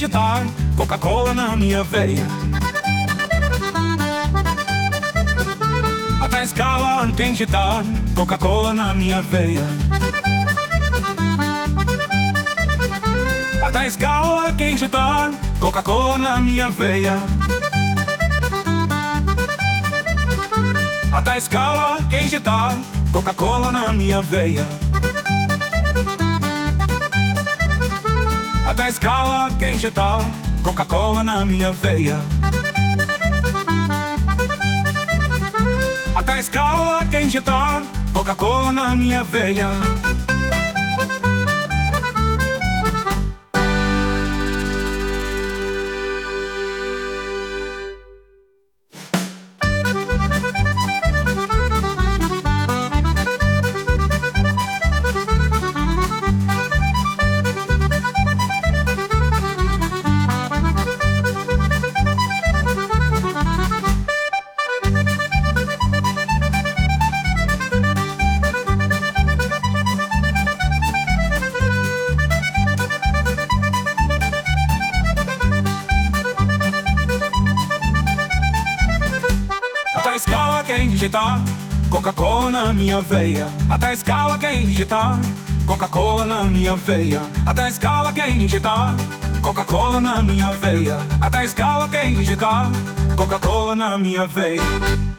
digitar Coca-Cola na minha veia. Até a escala quem digitar Coca-Cola na minha veia. Até a escala quem digitar Coca-Cola na minha veia. Até a escala quem digitar Coca-Cola na minha veia. Até a escala quem digitar Coca-Cola na minha veia. Até a escala quem digitar Coca-Cola na minha veia. Até a escala quem digitar Coca-Cola na minha veia. Até a escala quem digitar Coca-Cola na minha veia. Até a escala quem digitar Coca-Cola na minha veia. Até a escala quem digitar Coca-Cola na minha veia.